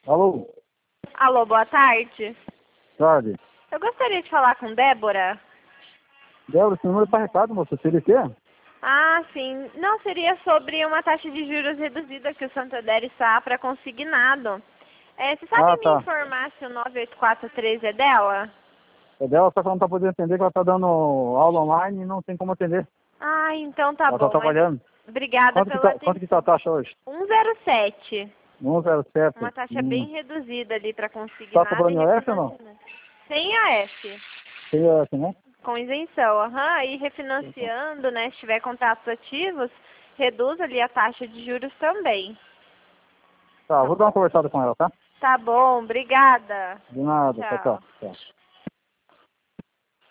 Alô, Alô, boa tarde. tarde. Eu gostaria de falar com Débora. Débora, esse número tá recado, moça. Seria o quê? Ah, sim. Não, seria sobre uma taxa de juros reduzida que o Santander está para consignado. Você sabe me Tá. informar se o 9843 é dela? É dela, só que ela não tá podendo atender, que ela tá dando aula online e não tem como atender. Ah, então tá Ela tá bom. Mas trabalhando. obrigada pela Quanto que tá a atenção. taxa hoje? 107. 1,07. Uma taxa bem reduzida ali para Tá consignado e cobrando IOF ou não? refinanciamento. Sem AF. Tem IOF, né? Com isenção, e refinanciando, né, se tiver contratos ativos, reduz ali a taxa de juros também. Tá, vou dar uma conversada com ela, tá? Tá bom, obrigada. De nada, tchau, Tchau. tchau. Tchau.